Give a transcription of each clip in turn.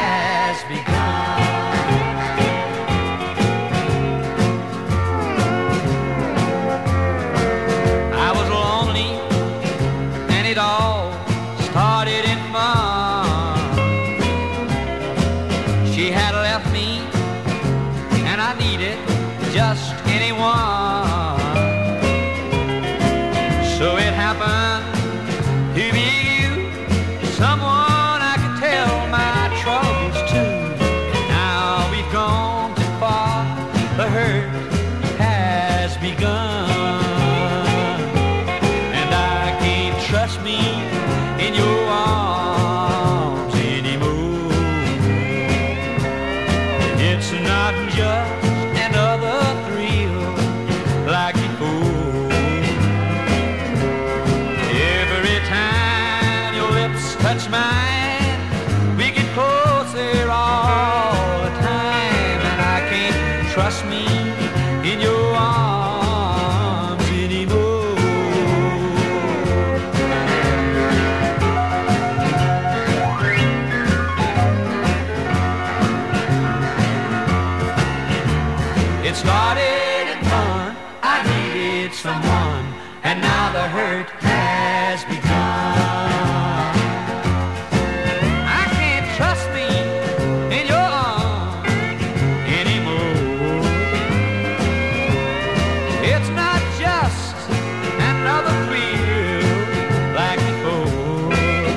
has begun. I was lonely and it all started in fun. She had left me and I needed just anyone. So it happened to be you, someone I could tell my troubles to. Now we've gone too far, the hurt has begun, and I can't trust me in your arms anymore. It's not just another thrill like before. Every time your lips touch mine, we get closer all the time, and I can't trust me in your arms anymore. It started in fun, I needed someone, and now the hurt has begun. I can't trust me in your arms anymore. It's not just another thrill like before.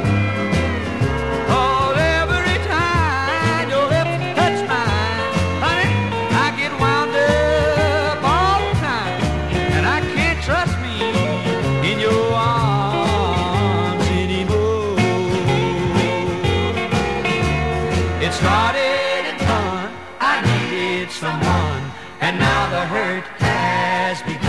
Oh, every time your lips touch mine, honey, I get wound up all the time, and I can't trust me in your arms anymore. It started in fun, I needed someone, and now the hurt has begun.